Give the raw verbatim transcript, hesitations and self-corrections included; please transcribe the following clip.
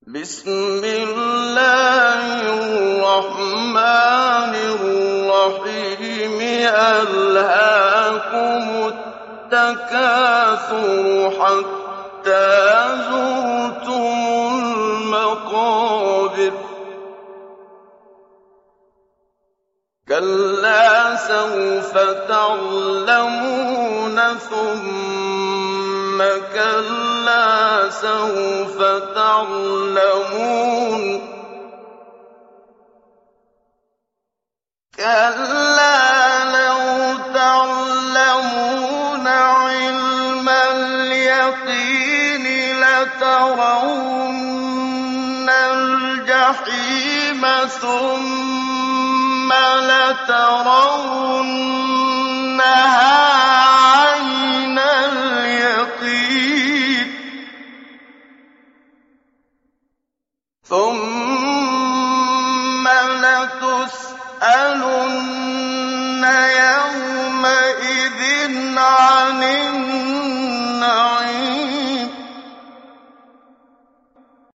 بسم الله الرحمن الرحيم ألهاكم التكاثر حتى زرتم المقابر كلا سوف تعلمون ثم كلا سوف تعلمون كلا لو تعلمون علم اليقين لترون الجحيم ثم لترونها عين اليقين ثم لتسألن يومئذ عن